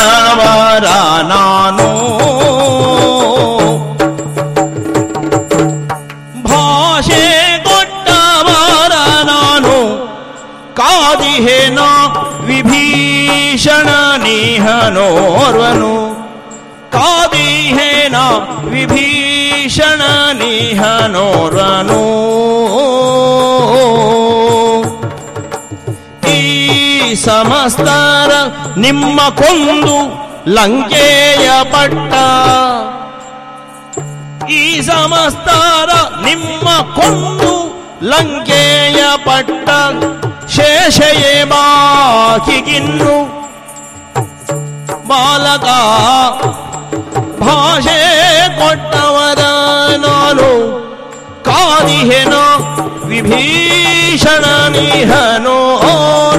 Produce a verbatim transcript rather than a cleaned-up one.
ಕೊಟ್ಟವರ ನಾನು ಭಾಷೆ ಕೊಟ್ಟವರ ನಾನು ಕಾದಿಹೇನ ವಿಭೀಷಣ ನಿಹನೋರ್ವನು ಕಾದಿಹೇನ ವಿಭೀಷಣ ನಿಹನೋರ್ವನು ಈ ಸಮಸ್ತರ ನಿಮ್ಮ ಕೊಂದು ಲಂಕೆಯ ಪಟ್ಟ ಈ ಸಮಸ್ತರ ನಿಮ್ಮ ಕೊಂದು ಲಂಕೆಯ ಪಟ್ಟ ಶೇಷಯೇ ಬಾಕಿಗಿನ್ನು ಬಾಲಕ ಭಾಷೆ ಕೊಟ್ಟವರ ನಾನು ಕಾದಿಹೆನೋ ವಿಭೀಷಣ ನಿಹನೋ